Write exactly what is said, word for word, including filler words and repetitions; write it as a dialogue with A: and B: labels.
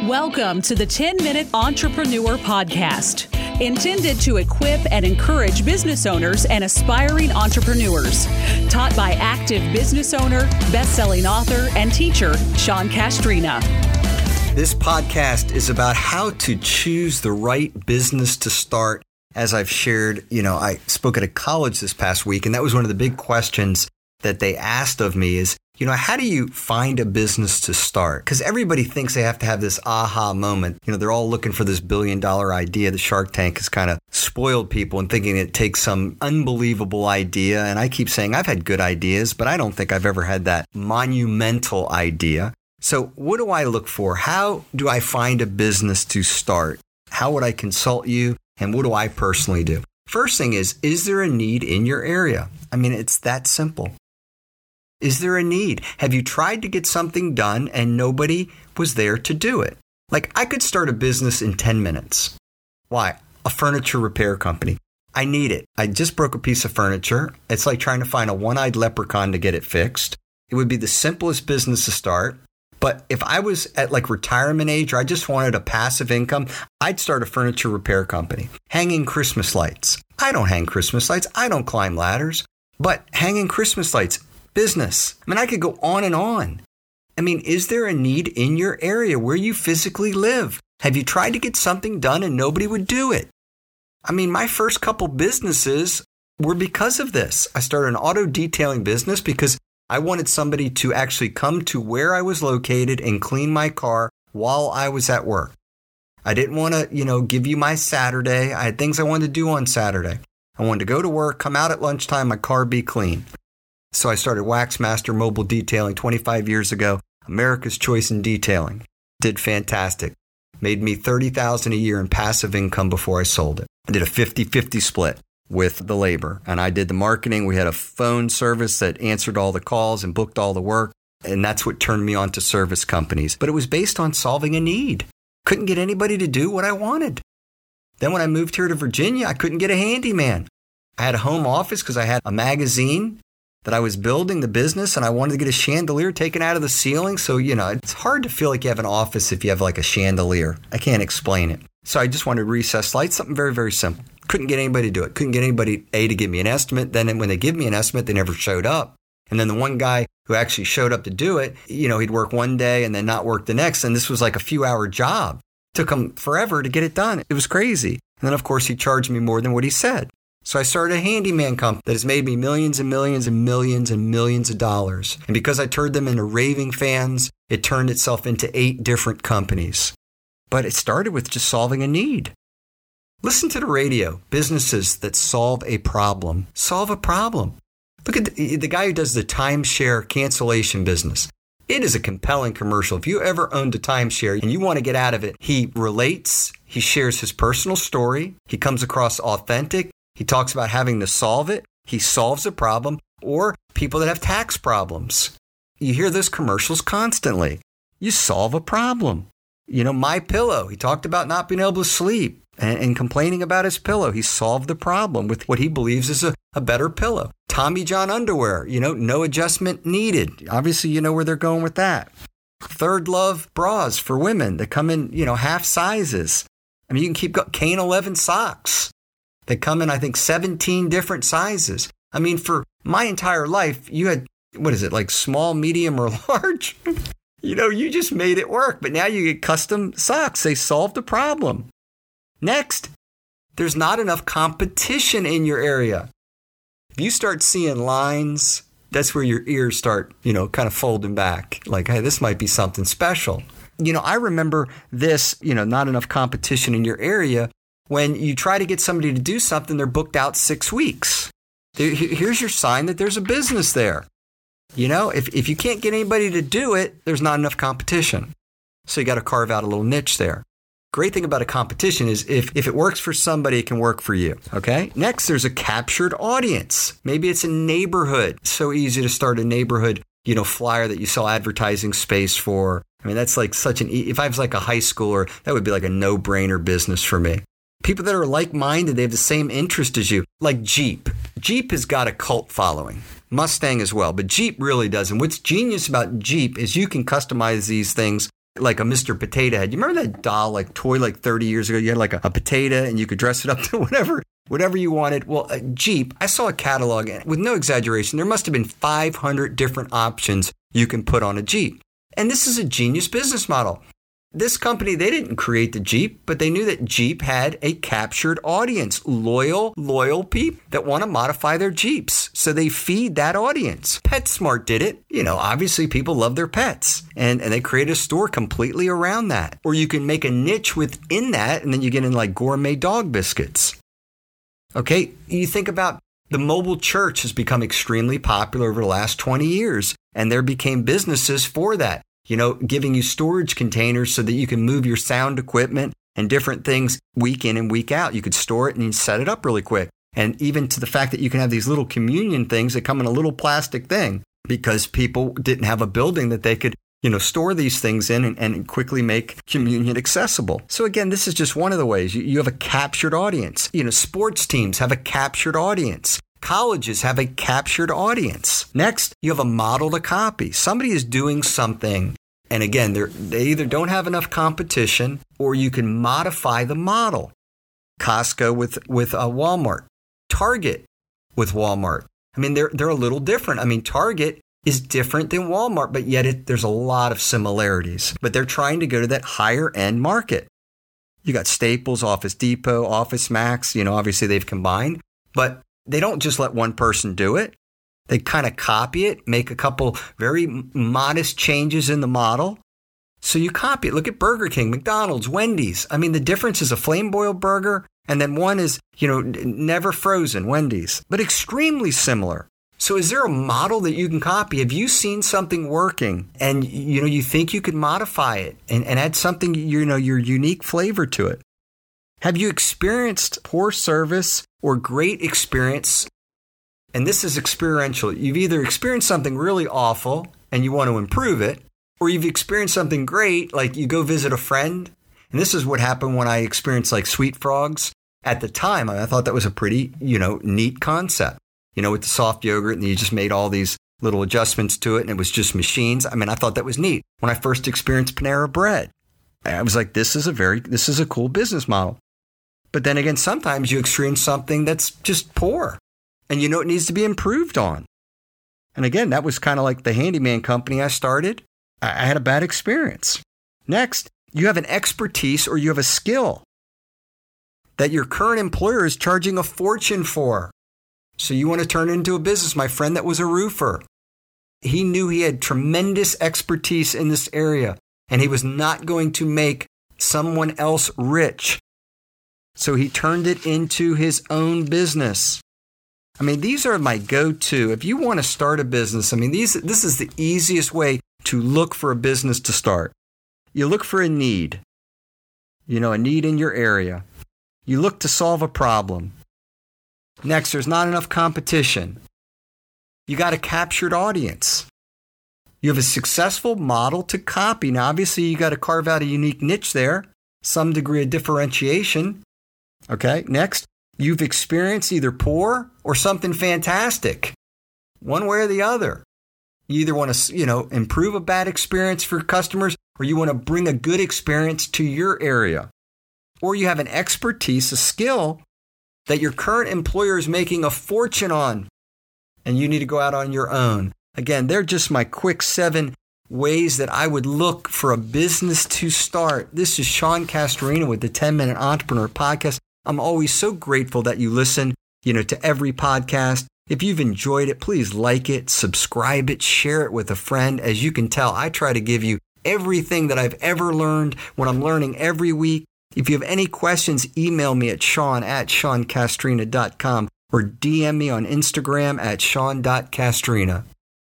A: Welcome to the ten-Minute Entrepreneur Podcast, intended to equip and encourage business owners and aspiring entrepreneurs. Taught by active business owner, best-selling author, and teacher, Sean Castrina.
B: This podcast is about how to choose the right business to start. As I've shared, you know, I spoke at a college this past week, and that was one of the big questions that they asked of me is, you know, how do you find a business to start? Because everybody thinks they have to have this aha moment. You know, they're all looking for this billion dollar idea. The Shark Tank has kind of spoiled people and thinking it takes some unbelievable idea. And I keep saying I've had good ideas, but I don't think I've ever had that monumental idea. So what do I look for? How do I find a business to start? How would I consult you? And what do I personally do? First thing is, is there a need in your area? I mean, it's that simple. Is there a need? Have you tried to get something done and nobody was there to do it? Like, I could start a business in ten minutes. Why? A furniture repair company. I need it. I just broke a piece of furniture. It's like trying to find a one-eyed leprechaun to get it fixed. It would be the simplest business to start. But if I was at like retirement age or I just wanted a passive income, I'd start a furniture repair company. Hanging Christmas lights. I don't hang Christmas lights. I don't climb ladders. But hanging Christmas lights, business. I mean, I could go on and on. I mean, is there a need in your area where you physically live? Have you tried to get something done and nobody would do it? I mean, my first couple businesses were because of this. I started an auto detailing business because I wanted somebody to actually come to where I was located and clean my car while I was at work. I didn't want to, you know, give you my Saturday. I had things I wanted to do on Saturday. I wanted to go to work, come out at lunchtime, my car be clean. So I started Waxmaster Mobile Detailing twenty-five years ago, America's Choice in Detailing. Did fantastic. Made me thirty thousand dollars a year in passive income before I sold it. I did a fifty-fifty split with the labor, and I did the marketing. We had a phone service that answered all the calls and booked all the work, and that's what turned me on to service companies. But it was based on solving a need. Couldn't get anybody to do what I wanted. Then when I moved here to Virginia, I couldn't get a handyman. I had a home office because I had a magazine that I was building the business, and I wanted to get a chandelier taken out of the ceiling. So, you know, it's hard to feel like you have an office if you have like a chandelier. I can't explain it. So I just wanted recessed lights, something very, very simple. Couldn't get anybody to do it. Couldn't get anybody, A, to give me an estimate. Then when they give me an estimate, they never showed up. And then the one guy who actually showed up to do it, you know, he'd work one day and then not work the next. And this was like a few hour job. It took him forever to get it done. It was crazy. And then, of course, he charged me more than what he said. So I started a handyman company that has made me millions and millions and millions and millions of dollars. And because I turned them into raving fans, it turned itself into eight different companies. But it started with just solving a need. Listen to the radio. Businesses that solve a problem. Solve a problem. Look at the, the guy who does the timeshare cancellation business. It is a compelling commercial. If you ever owned a timeshare and you want to get out of it, he relates, he shares his personal story, he comes across authentic. He talks about having to solve it. He solves a problem. Or people that have tax problems. You hear those commercials constantly. You solve a problem. You know, My Pillow. He talked about not being able to sleep and, and complaining about his pillow. He solved the problem with what he believes is a, a better pillow. Tommy John underwear. You know, no adjustment needed. Obviously, you know where they're going with that. Third Love bras for women that come in, you know, half sizes. I mean, you can keep going. Kane eleven socks. They come in, I think, seventeen different sizes. I mean, for my entire life, you had, what is it, like small, medium, or large? You know, you just made it work. But now you get custom socks. They solved the problem. Next, there's not enough competition in your area. If you start seeing lines, that's where your ears start, you know, kind of folding back. Like, hey, this might be something special. You know, I remember this, you know, not enough competition in your area. When you try to get somebody to do something, they're booked out six weeks. Here's your sign that there's a business there. You know, if, if you can't get anybody to do it, there's not enough competition. So you got to carve out a little niche there. Great thing about a competition is if, if it works for somebody, it can work for you. Okay. Next, there's a captured audience. Maybe it's a neighborhood. So easy to start a neighborhood, you know, flyer that you sell advertising space for. I mean, that's like such an, if I was like a high schooler, that would be like a no-brainer business for me. People that are like-minded, they have the same interest as you, like Jeep. Jeep has got a cult following. Mustang as well, but Jeep really does. And what's genius about Jeep is you can customize these things like a Mister Potato Head. You remember that doll, like toy, like thirty years ago? You had like a, a potato and you could dress it up to whatever, whatever you wanted. Well, a Jeep, I saw a catalog, and with no exaggeration, there must have been five hundred different options you can put on a Jeep. And this is a genius business model. This company, they didn't create the Jeep, but they knew that Jeep had a captured audience, loyal, loyal people that want to modify their Jeeps. So they feed that audience. PetSmart did it. You know, obviously people love their pets, and, and they create a store completely around that. Or you can make a niche within that, and then you get in like gourmet dog biscuits. Okay, you think about the mobile church has become extremely popular over the last twenty years, and there became businesses for that. You know, giving you storage containers so that you can move your sound equipment and different things week in and week out. You could store it and you set it up really quick. And even to the fact that you can have these little communion things that come in a little plastic thing because people didn't have a building that they could, you know, store these things in and, and quickly make communion accessible. So again, this is just one of the ways. You, you have a captured audience. You know, sports teams have a captured audience. Colleges have a captured audience. Next, you have a model to copy. Somebody is doing something, and again, they either don't have enough competition or you can modify the model. Costco with, with uh, Walmart. Target with Walmart. I mean, they're, they're a little different. I mean, Target is different than Walmart, but yet it, there's a lot of similarities. But they're trying to go to that higher end market. You got Staples, Office Depot, Office Max. You know, obviously they've combined, but they don't just let one person do it. They kind of copy it, make a couple very modest changes in the model. So you copy it. Look at Burger King, McDonald's, Wendy's. I mean, the difference is a flame boiled burger, and then one is, you know, never frozen, Wendy's, but extremely similar. So is there a model that you can copy? Have you seen something working and, you know, you think you could modify it and, and add something, you know, your unique flavor to it? Have you experienced poor service or great experience? And this is experiential. You've either experienced something really awful and you want to improve it, or you've experienced something great, like you go visit a friend. And this is what happened when I experienced like Sweet Frogs. At the time, I thought that was a pretty, you know, neat concept, you know, with the soft yogurt, and you just made all these little adjustments to it and it was just machines. I mean, I thought that was neat. When I first experienced Panera Bread, I was like, this is a very, this is a cool business model. But then again, sometimes you experience something that's just poor and you know it needs to be improved on. And again, that was kind of like the handyman company I started. I had a bad experience. Next, you have an expertise or you have a skill that your current employer is charging a fortune for. So you want to turn it into a business. My friend that was a roofer, he knew he had tremendous expertise in this area and he was not going to make someone else rich. So he turned it into his own business. I mean, these are my go-to. If you want to start a business, I mean, these this is the easiest way to look for a business to start. You look for a need, you know, a need in your area. You look to solve a problem. Next, there's not enough competition. You got a captured audience. You have a successful model to copy. Now, obviously, you got to carve out a unique niche there, some degree of differentiation. Okay, next, you've experienced either poor or something fantastic, one way or the other. You either want to, you know, improve a bad experience for customers, or you want to bring a good experience to your area. Or you have an expertise, a skill that your current employer is making a fortune on, and you need to go out on your own. Again, they're just my quick seven ways that I would look for a business to start. This is Sean Castorina with the ten minute Entrepreneur Podcast. I'm always so grateful that you listen, you know, to every podcast. If you've enjoyed it, please like it, subscribe it, share it with a friend. As you can tell, I try to give you everything that I've ever learned, what I'm learning every week. If you have any questions, email me at Sean at Sean Castorina dot com or D M me on Instagram at Sean dot Castorina.